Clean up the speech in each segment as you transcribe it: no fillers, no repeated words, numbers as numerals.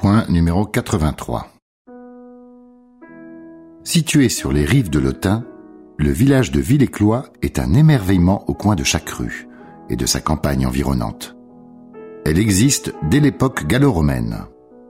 Point numéro 83. Situé sur les rives de l'Autun, le village de Villers-Cloix est un émerveillement au coin de chaque rue et de sa campagne environnante. Elle existe dès l'époque gallo-romaine.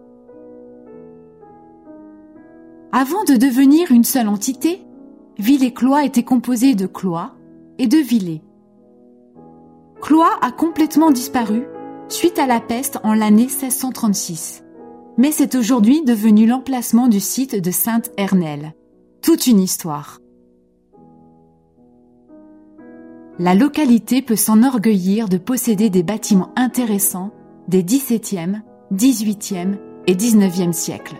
Avant de devenir une seule entité, Villers-Cloix était composé de Cloix et de Villers. Cloix a complètement disparu suite à la peste en l'année 1636. Mais c'est aujourd'hui devenu l'emplacement du site de Sainte-Hernelle. Toute une histoire. La localité peut s'enorgueillir de posséder des bâtiments intéressants des XVIIe, XVIIIe et XIXe siècles.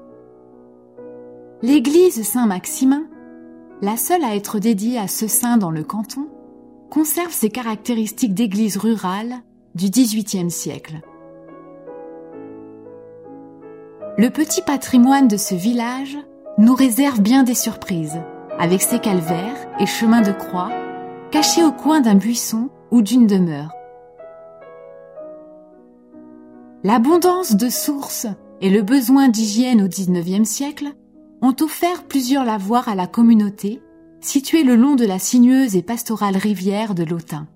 L'église Saint-Maximin, la seule à être dédiée à ce saint dans le canton, conserve ses caractéristiques d'église rurale du XVIIIe siècle. Le petit patrimoine de ce village nous réserve bien des surprises, avec ses calvaires et chemins de croix cachés au coin d'un buisson ou d'une demeure. L'abondance de sources et le besoin d'hygiène au XIXe siècle ont offert plusieurs lavoirs à la communauté, située le long de la sinueuse et pastorale rivière de l'Autun.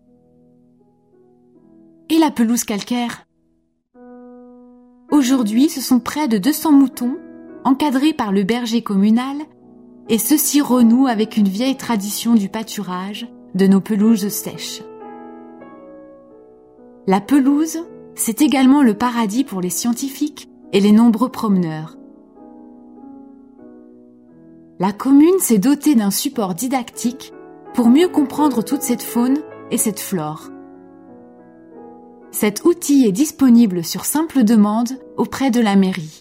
Et la pelouse calcaire ? Aujourd'hui, ce sont près de 200 moutons, encadrés par le berger communal, et ceux-ci renouent avec une vieille tradition du pâturage de nos pelouses sèches. La pelouse, c'est également le paradis pour les scientifiques et les nombreux promeneurs. La commune s'est dotée d'un support didactique pour mieux comprendre toute cette faune et cette flore. Cet outil est disponible sur simple demande auprès de la mairie.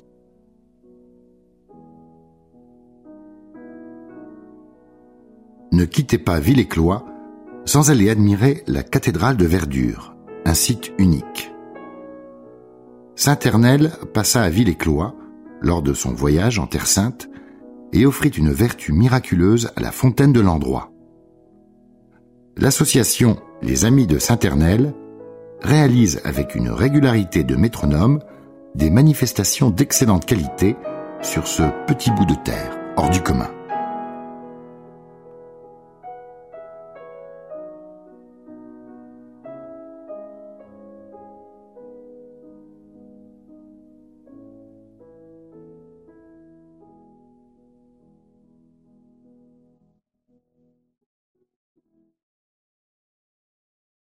Ne quittez pas Villers-Cloix sans aller admirer la cathédrale de Verdure, un site unique. Sainte-Hernelle passa à Villers-Cloix lors de son voyage en Terre Sainte et offrit une vertu miraculeuse à la fontaine de l'endroit. L'association Les Amis de Sainte-Hernelle réalise avec une régularité de métronome des manifestations d'excellente qualité sur ce petit bout de terre hors du commun.